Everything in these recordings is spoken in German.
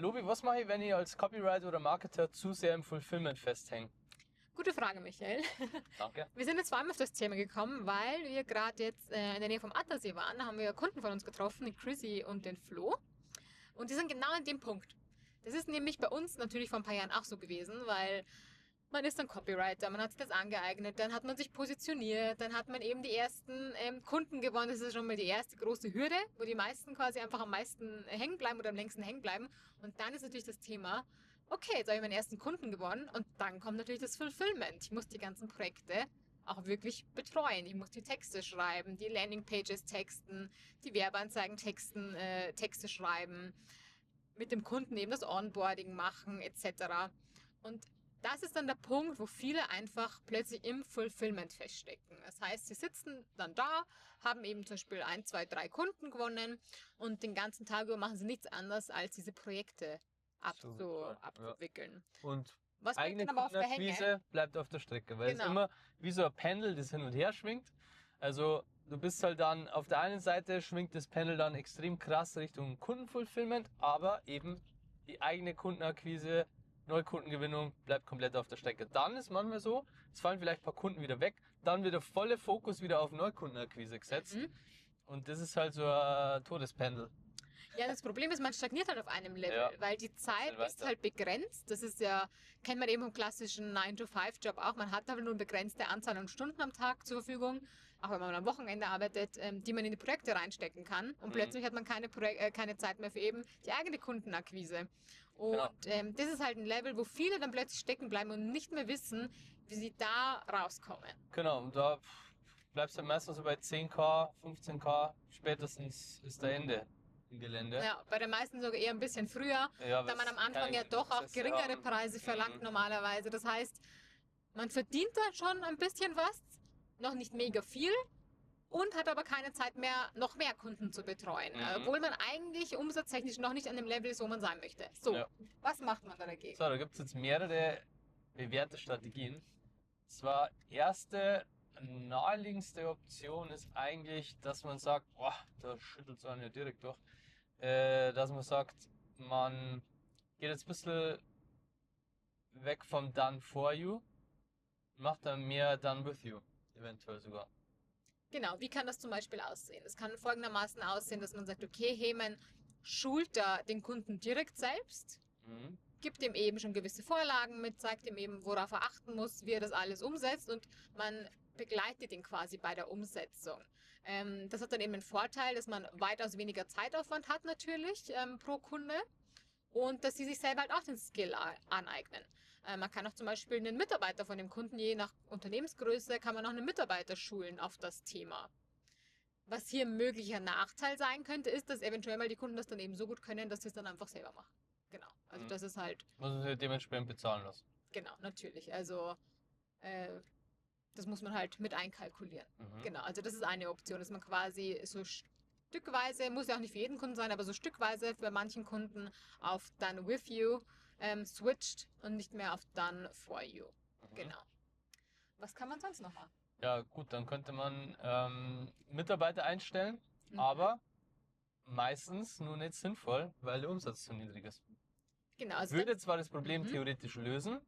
Lobi, was mache ich, wenn ich als Copywriter oder Marketer zu sehr im Fulfillment festhänge? Gute Frage, Michael. Danke. Wir sind jetzt vor allem auf das Thema gekommen, weil wir gerade jetzt in der Nähe vom Attersee waren. Da haben wir Kunden von uns getroffen, den Chrissy und den Flo. Und die sind genau an dem Punkt. Das ist nämlich bei uns natürlich vor ein paar Jahren auch so gewesen, weil man ist dann Copywriter, man hat sich das angeeignet, dann hat man sich positioniert, dann hat man eben die ersten Kunden gewonnen. Das ist schon mal die erste große Hürde, wo die meisten quasi einfach am meisten hängen bleiben oder am längsten hängen bleiben. Und dann ist natürlich das Thema, okay, jetzt habe ich meinen ersten Kunden gewonnen und dann kommt natürlich das Fulfillment. Ich muss die ganzen Projekte auch wirklich betreuen. Ich muss die Texte schreiben, die Landingpages texten, die Werbeanzeigen texten, Texte schreiben, mit dem Kunden eben das Onboarding machen etc. Und das ist dann der Punkt, wo viele einfach plötzlich im Fulfillment feststecken. Das heißt, sie sitzen dann da, haben eben zum Beispiel 1, 2, 3 Kunden gewonnen und den ganzen Tag über machen sie nichts anderes, als diese Projekte abzuwickeln. Ja. Und was eigene dann aber auf der Kundenakquise bleibt auf der Strecke, weil Genau. es immer wie so ein Pendel, das hin und her schwingt. Also du bist halt dann, auf der einen Seite schwingt das Pendel dann extrem krass Richtung Kundenfulfillment, aber eben die eigene Kundenakquise, Neukundengewinnung bleibt komplett auf der Strecke. Dann ist manchmal so, es fallen vielleicht ein paar Kunden wieder weg, dann wird der volle Fokus wieder auf Neukundenakquise gesetzt. Und das ist halt so ein Todespendel. Ja, das Problem ist, man stagniert halt auf einem Level, weil die Zeit ist halt begrenzt. Das ist ja, kennt man eben vom klassischen 9-to-5-Job auch. Man hat aber nur eine begrenzte Anzahl an Stunden am Tag zur Verfügung, auch wenn man am Wochenende arbeitet, die man in die Projekte reinstecken kann. Und plötzlich hat man keine Zeit mehr für eben die eigene Kundenakquise. Und das ist halt ein Level, wo viele dann plötzlich stecken bleiben und nicht mehr wissen, wie sie da rauskommen. Genau, und da bleibst du meistens so bei 10.000, 15.000, spätestens ist der Ende im Gelände. Ja, bei den meisten sogar eher ein bisschen früher, da man am Anfang ja doch auch geringere Preise verlangt normalerweise. Das heißt, man verdient da schon ein bisschen was, noch nicht mega viel und hat aber keine Zeit mehr, noch mehr Kunden zu betreuen, obwohl man eigentlich umsatztechnisch noch nicht an dem Level ist, wo man sein möchte. So, was macht man da dagegen? So, da gibt es jetzt mehrere bewährte Strategien. Zwar erste naheliegendste Option ist eigentlich, dass man sagt, boah, da schüttelt es einen ja direkt durch, dass man sagt, man geht jetzt ein bisschen weg vom Done for you, macht dann mehr Done with you, eventuell sogar. Genau, wie kann das zum Beispiel aussehen? Es kann folgendermaßen aussehen, dass man sagt, okay, hey, man schult da den Kunden direkt selbst, gibt ihm eben schon gewisse Vorlagen mit, zeigt ihm eben, worauf er achten muss, wie er das alles umsetzt und man begleitet ihn quasi bei der Umsetzung. Das hat dann eben den Vorteil, dass man weitaus weniger Zeitaufwand hat natürlich pro Kunde und dass sie sich selber halt auch den Skill aneignen. Man kann auch zum Beispiel einen Mitarbeiter von dem Kunden, je nach Unternehmensgröße, kann man auch einen Mitarbeiter schulen auf das Thema. Was hier ein möglicher Nachteil sein könnte, ist, dass eventuell mal die Kunden das dann eben so gut können, dass sie es dann einfach selber machen. Genau, also das ist halt... Muss man sich dementsprechend bezahlen lassen. Genau, natürlich, also das muss man halt mit einkalkulieren. Genau, also das ist eine Option, dass man quasi so stückweise, muss ja auch nicht für jeden Kunden sein, aber so stückweise für manchen Kunden auf Done with you switcht und nicht mehr auf Done for you. Genau. Was kann man sonst noch machen? Ja gut, dann könnte man Mitarbeiter einstellen, aber meistens nur nicht sinnvoll, weil der Umsatz zu niedrig ist. Genau. Also würde zwar das Problem theoretisch lösen,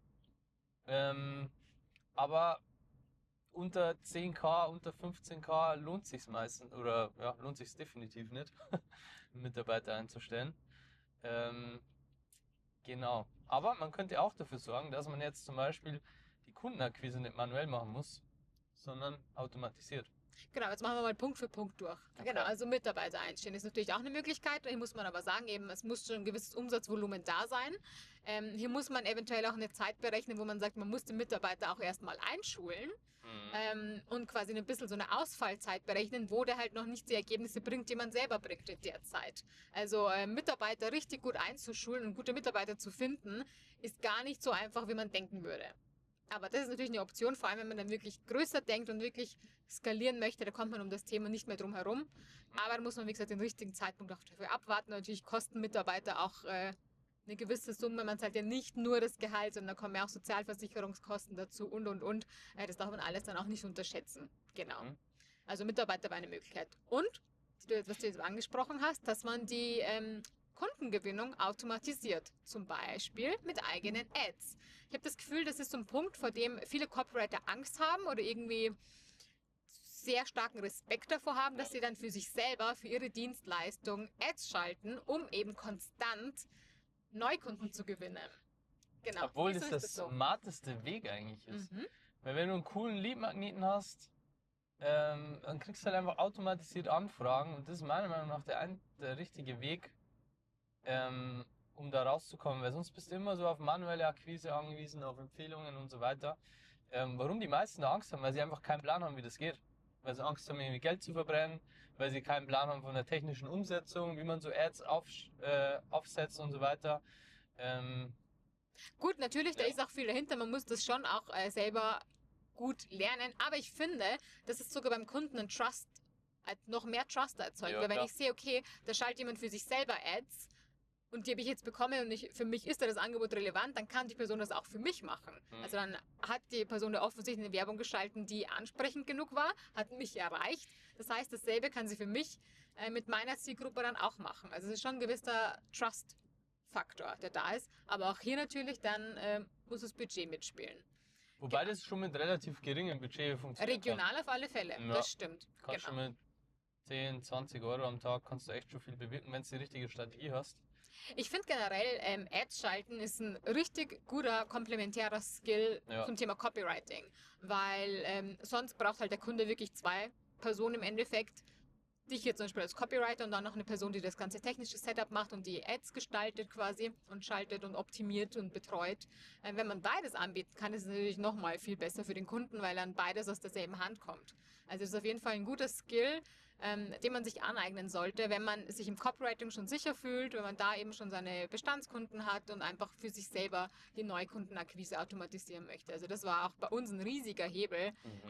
aber unter 10.000, unter 15.000 lohnt sich's meistens, oder ja, lohnt sich's definitiv nicht, Mitarbeiter einzustellen. Genau. Aber man könnte auch dafür sorgen, dass man jetzt zum Beispiel die Kundenakquise nicht manuell machen muss, sondern automatisiert. Genau, jetzt machen wir mal Punkt für Punkt durch. Okay. Genau, also Mitarbeiter einstellen ist natürlich auch eine Möglichkeit. Hier muss man aber sagen, eben, es muss schon ein gewisses Umsatzvolumen da sein. Hier muss man eventuell auch eine Zeit berechnen, wo man sagt, man muss den Mitarbeiter auch erstmal einschulen und quasi ein bisschen so eine Ausfallzeit berechnen, wo der halt noch nicht die Ergebnisse bringt, die man selber bringt in der Zeit. Also Mitarbeiter richtig gut einzuschulen und gute Mitarbeiter zu finden, ist gar nicht so einfach, wie man denken würde. Aber das ist natürlich eine Option, vor allem wenn man dann wirklich größer denkt und wirklich skalieren möchte, da kommt man um das Thema nicht mehr drum herum. Aber da muss man, wie gesagt, den richtigen Zeitpunkt auch dafür abwarten. Natürlich kosten Mitarbeiter auch eine gewisse Summe. Man zahlt ja nicht nur das Gehalt, sondern da kommen ja auch Sozialversicherungskosten dazu und. Das darf man alles dann auch nicht unterschätzen. Genau. Also Mitarbeiter war eine Möglichkeit. Und, was du jetzt angesprochen hast, dass man die Kundengewinnung automatisiert, zum Beispiel mit eigenen Ads. Ich habe das Gefühl, das ist so ein Punkt, vor dem viele Copywriter Angst haben oder irgendwie sehr starken Respekt davor haben, dass sie dann für sich selber, für ihre Dienstleistung Ads schalten, um eben konstant Neukunden zu gewinnen. Genau. Obwohl Wieso das ist der so? smarteste Weg eigentlich ist. Mhm. Weil wenn du einen coolen Leadmagneten hast, dann kriegst du halt einfach automatisiert Anfragen und das ist meiner Meinung nach der richtige Weg, um da rauszukommen, weil sonst bist du immer so auf manuelle Akquise angewiesen, auf Empfehlungen und so weiter. Warum die meisten da Angst haben, weil sie einfach keinen Plan haben, wie das geht. Weil sie Angst haben, irgendwie Geld zu verbrennen, weil sie keinen Plan haben von der technischen Umsetzung, wie man so Ads aufsetzt und so weiter. Gut, natürlich, da Ja. ist auch viel dahinter. Man muss das schon auch selber gut lernen. Aber ich finde, dass es sogar beim Kunden einen Trust, noch mehr Trust erzeugt. Ja, Weil wenn klar. ich sehe, okay, da schaltet jemand für sich selber Ads und die habe ich jetzt bekommen und für mich ist da das Angebot relevant, dann kann die Person das auch für mich machen. Mhm. Also dann hat die Person da offensichtlich eine Werbung geschalten, die ansprechend genug war, hat mich erreicht. Das heißt, dasselbe kann sie für mich mit meiner Zielgruppe dann auch machen. Also es ist schon ein gewisser Trust-Faktor, der da ist. Aber auch hier natürlich dann muss das Budget mitspielen. Wobei Genau. das schon mit relativ geringem Budget funktioniert. Regional auf alle Fälle, Ja. das stimmt. Kannst schon mit 10, 20 Euro am Tag kannst du echt schon viel bewirken, wenn du die richtige Strategie hast. Ich finde generell, Ads schalten ist ein richtig guter komplementärer Skill Ja. zum Thema Copywriting, weil sonst braucht halt der Kunde wirklich zwei Personen im Endeffekt. Dich hier zum Beispiel als Copywriter und dann noch eine Person, die das ganze technische Setup macht und die Ads gestaltet quasi und schaltet und optimiert und betreut. Wenn man beides anbieten kann, ist es natürlich nochmal viel besser für den Kunden, weil dann beides aus derselben Hand kommt. Also es ist auf jeden Fall ein guter Skill, den man sich aneignen sollte, wenn man sich im Copywriting schon sicher fühlt, wenn man da eben schon seine Bestandskunden hat und einfach für sich selber die Neukundenakquise automatisieren möchte. Also das war auch bei uns ein riesiger Hebel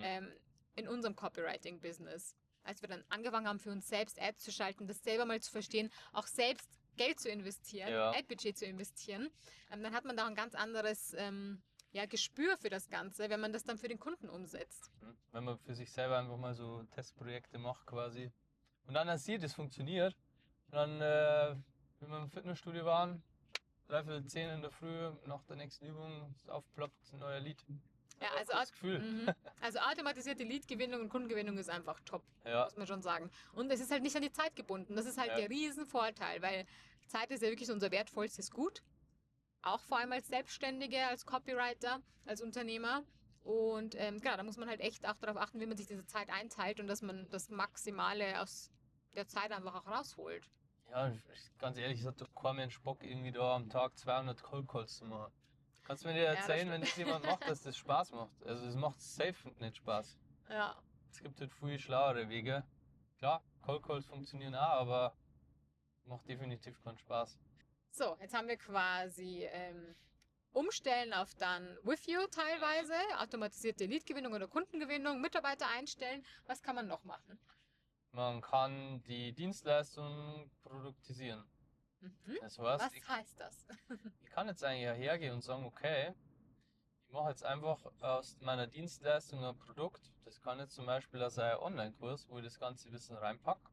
in unserem Copywriting-Business. Als wir dann angefangen haben, für uns selbst Ads zu schalten, das selber mal zu verstehen, auch selbst Geld zu investieren, Ja. Ad-Budget zu investieren, dann hat man da ein ganz anderes Gespür für das Ganze, wenn man das dann für den Kunden umsetzt. Wenn man für sich selber einfach mal so Testprojekte macht quasi. Und dann sieht, es funktioniert. Und dann, wenn wir im Fitnessstudio waren, 9:45 in der Früh, nach der nächsten Übung, ist aufploppt ein neuer Lied. Ja, Aber also, gutes Gefühl. also automatisierte Lead-Gewinnung und Kundengewinnung ist einfach top, Ja, muss man schon sagen. Und es ist halt nicht an die Zeit gebunden. Das ist halt Ja. der Riesenvorteil, weil Zeit ist ja wirklich unser wertvollstes Gut. Auch vor allem als Selbstständige, als Copywriter, als Unternehmer. Und genau, da muss man halt echt auch darauf achten, wie man sich diese Zeit einteilt und dass man das Maximale aus der Zeit einfach auch rausholt. ja, ganz ehrlich, es hat doch kein Mensch Bock, irgendwie da am Tag 200 Cold Calls zu machen. Kannst du mir dir das erzählen, stimmt. wenn das jemand macht, dass das Spaß macht? Also es macht safe nicht Spaß. Ja. Es gibt halt viel schlauere Wege. Klar, Cold Calls funktionieren auch, aber macht definitiv keinen Spaß. So, jetzt haben wir quasi Umstellen auf dann With You teilweise, automatisierte Leadgewinnung oder Kundengewinnung, Mitarbeiter einstellen. Was kann man noch machen? Man kann die Dienstleistung produktisieren. Mhm. Das heißt, Was heißt das? ich kann jetzt eigentlich ja hergehen und sagen, okay, ich mache jetzt einfach aus meiner Dienstleistung ein Produkt. Das kann jetzt zum Beispiel ein Online-Kurs, wo ich das ganze Wissen reinpacke,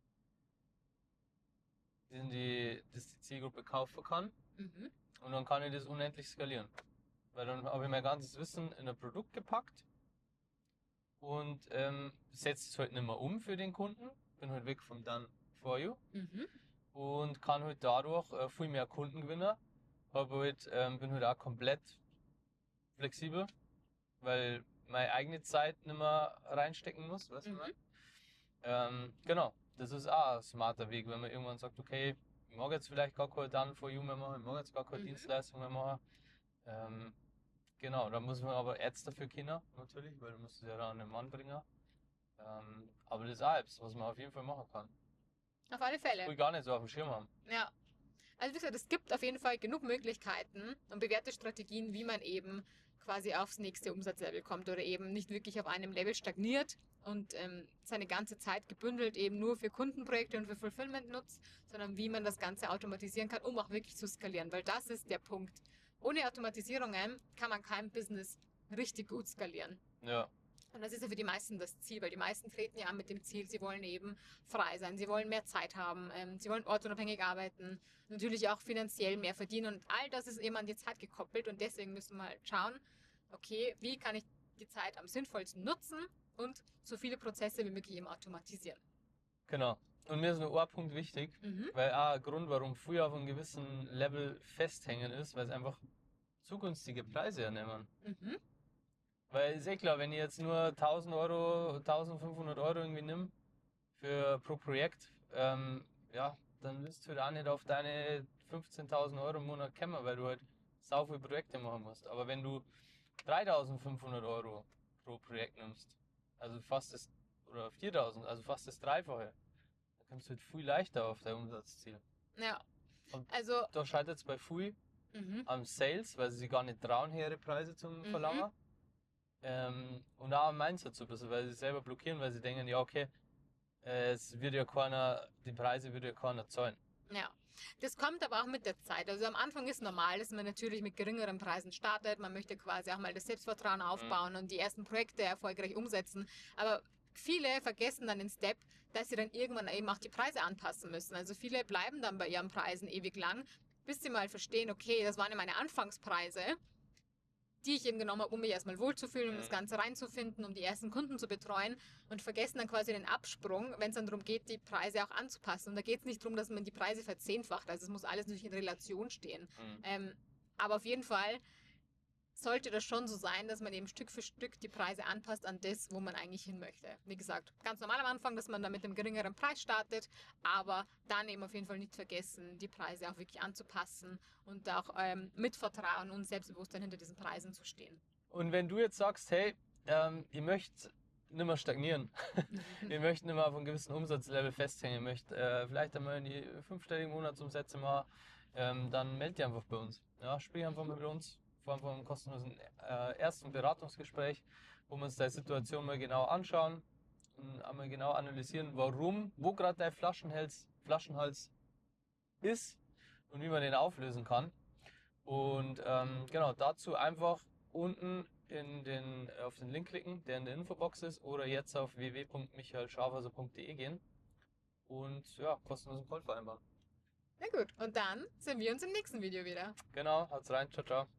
das die Zielgruppe kaufen kann. Mhm. Und dann kann ich das unendlich skalieren. Weil dann habe ich mein ganzes Wissen in ein Produkt gepackt und setze es halt nicht mehr um für den Kunden. Bin halt weg vom Done for you Mhm. und kann halt dadurch viel mehr Kunden gewinnen. Bin halt auch komplett flexibel, weil meine eigene Zeit nicht mehr reinstecken muss. Weißt du, was ich meine? Genau, das ist auch ein smarter Weg, wenn man irgendwann sagt, okay, ich mag jetzt vielleicht gar keine Done for you mehr machen, ich mag jetzt gar keine Dienstleistung mehr machen. Genau, da muss man aber Ads dafür kennen, natürlich, weil du musst es ja dann an den Mann bringen. Aber das ist auch etwas, was man auf jeden Fall machen kann. Auf alle Das Fälle. will ich gar nicht so auf dem Schirm haben. Ja. Also wie gesagt, es gibt auf jeden Fall genug Möglichkeiten und bewährte Strategien, wie man eben quasi aufs nächste Umsatzlevel kommt oder eben nicht wirklich auf einem Level stagniert und seine ganze Zeit gebündelt eben nur für Kundenprojekte und für Fulfillment nutzt, sondern wie man das Ganze automatisieren kann, um auch wirklich zu skalieren, weil das ist der Punkt. Ohne Automatisierungen kann man kein Business richtig gut skalieren. Ja. Und das ist ja für die meisten das Ziel, weil die meisten treten ja an mit dem Ziel, sie wollen eben frei sein, sie wollen mehr Zeit haben, sie wollen ortsunabhängig arbeiten, natürlich auch finanziell mehr verdienen und all das ist eben an die Zeit gekoppelt und deswegen müssen wir halt schauen, okay, wie kann ich die Zeit am sinnvollsten nutzen und so viele Prozesse wie möglich eben automatisieren. Genau. Und mir ist nur ein Punkt wichtig, Mhm. weil auch ein Grund, warum früher auf einem gewissen Level festhängen ist, weil es einfach zu günstige Preise hernehmen. Mhm. Weil ist eh klar, wenn ich jetzt nur 1000 Euro, 1500 Euro irgendwie nimm pro Projekt, ja, dann wirst du da auch nicht auf deine 15.000 Euro im Monat kommen, weil du halt sau viele Projekte machen musst. Aber wenn du 3500 Euro pro Projekt nimmst, also fast das, oder 4000, also fast das Dreifache, dann kommst du halt viel leichter auf dein Umsatzziel. Ja, Und also, da scheitert es bei viel mhm. am Sales, weil sie sich gar nicht trauen, höhere Preise zum Mhm. Verlangen. Und auch am Mindset so ein bisschen, weil sie sich selber blockieren, weil sie denken, ja, okay, es wird ja keiner, die Preise wird ja keiner zahlen. Ja, das kommt aber auch mit der Zeit. Also am Anfang ist normal, dass man natürlich mit geringeren Preisen startet. Man möchte quasi auch mal das Selbstvertrauen Mhm. aufbauen und die ersten Projekte erfolgreich umsetzen. Aber viele vergessen dann den Step, dass sie dann irgendwann eben auch die Preise anpassen müssen. Also viele bleiben dann bei ihren Preisen ewig lang, bis sie mal verstehen, okay, das waren ja meine Anfangspreise, die ich eben genommen habe, um mich erstmal wohlzufühlen, um das Mhm. Ganze reinzufinden, um die ersten Kunden zu betreuen und vergessen dann quasi den Absprung, wenn es dann darum geht, die Preise auch anzupassen. Und da geht es nicht darum, dass man die Preise verzehnfacht, also es muss alles natürlich in Relation stehen. Mhm. Aber auf jeden Fall sollte das schon so sein, dass man eben Stück für Stück die Preise anpasst an das, wo man eigentlich hin möchte. Wie gesagt, ganz normal am Anfang, dass man da mit einem geringeren Preis startet, aber dann eben auf jeden Fall nicht vergessen, die Preise auch wirklich anzupassen und auch mit Vertrauen und Selbstbewusstsein hinter diesen Preisen zu stehen. Und wenn du jetzt sagst, hey, ich möchte nicht mehr stagnieren, ich möchte nicht mehr auf einem gewissen Umsatzlevel festhängen, ich möchte vielleicht einmal in die fünfstelligen Monatsumsätze mal, dann melde dich einfach bei uns. Ja, sprich einfach mal mit uns, vor allem von einem kostenlosen ersten Beratungsgespräch, wo wir uns deine Situation mal genau anschauen und einmal genau analysieren, warum, wo gerade dein Flaschenhals ist und wie man den auflösen kann. Und genau, dazu einfach unten auf den Link klicken, der in der Infobox ist, oder jetzt auf www.michaelschafhauser.de gehen und ja, kostenlosen Call vereinbaren. Na gut, und dann sehen wir uns im nächsten Video wieder. Genau, haut's rein, ciao, ciao.